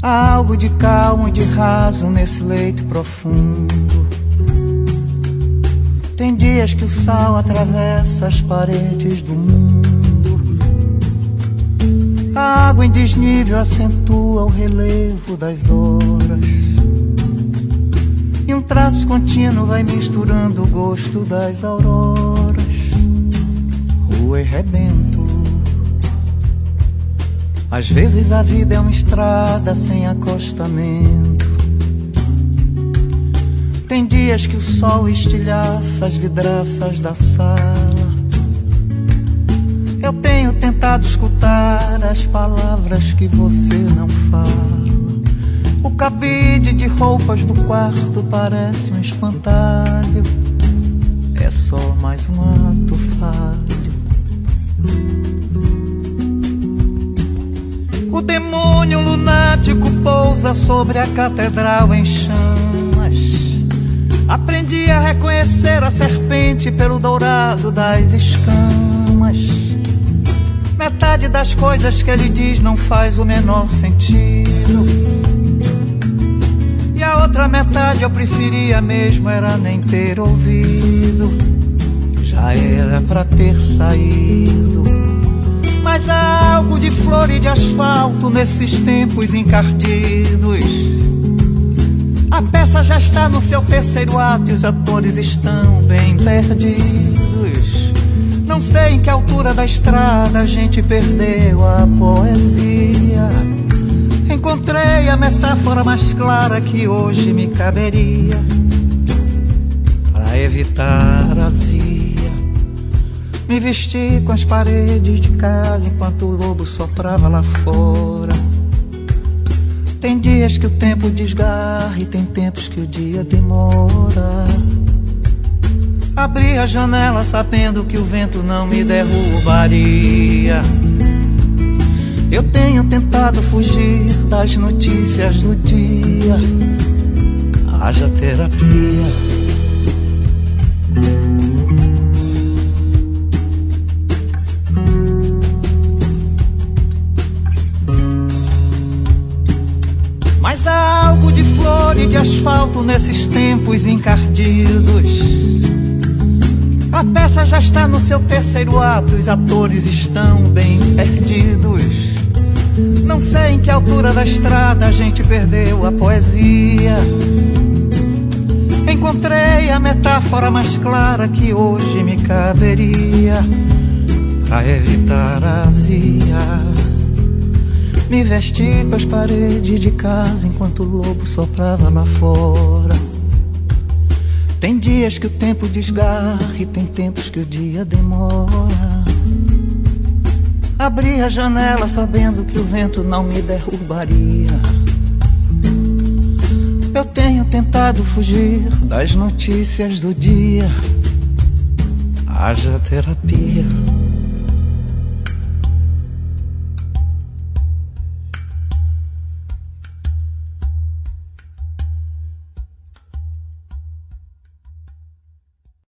Há algo de calmo e de raso nesse leito profundo. Tem dias que o sal atravessa as paredes do mundo. A água em desnível acentua o relevo das horas. E um traço contínuo vai misturando o gosto das auroras. Rua e rebento. Às vezes a vida é uma estrada sem acostamento. Tem dias que o sol estilhaça as vidraças da sala. Eu tenho tentado escutar as palavras que você não fala. O cabide de roupas do quarto parece um espantalho. É só mais um ato falho. O demônio lunático pousa sobre a catedral em chamas. Aprendi a reconhecer a serpente pelo dourado das escamas. Metade das coisas que ele diz não faz o menor sentido. E a outra metade eu preferia mesmo era nem ter ouvido. Já era pra ter saído. Mas há algo de flor e de asfalto nesses tempos encardidos. A peça já está no seu terceiro ato e os atores estão bem perdidos. Não sei em que altura da estrada a gente perdeu a poesia. Encontrei a metáfora mais clara que hoje me caberia. Para evitar a azia, me vesti com as paredes de casa enquanto o lobo soprava lá fora. Tem dias que o tempo desgarra e tem tempos que o dia demora. Abri a janela sabendo que o vento não me derrubaria. Eu tenho tentado fugir das notícias do dia. Haja terapia. Mas há algo de flor e de asfalto nesses tempos encardidos. A peça já está no seu terceiro ato, os atores estão bem perdidos. Não sei em que altura da estrada a gente perdeu a poesia. Encontrei a metáfora mais clara que hoje me caberia. Pra evitar a azia, me vesti com as paredes de casa enquanto o lobo soprava lá fora. Tem dias que o tempo desgarra e tem tempos que o dia demora. Abri a janela sabendo que o vento não me derrubaria. Eu tenho tentado fugir das notícias do dia. Haja terapia.